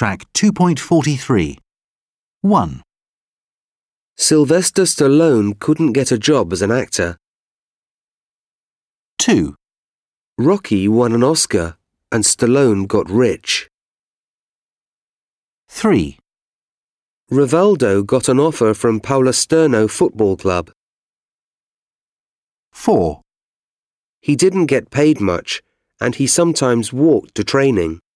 Track 2.43. 1, Sylvester Stallone couldn't get a job as an actor. 2, Rocky won an Oscar and Stallone got rich. 3, Rivaldo got an offer from Paulasterno Football Club. 4, He didn't get paid much and he sometimes walked to training.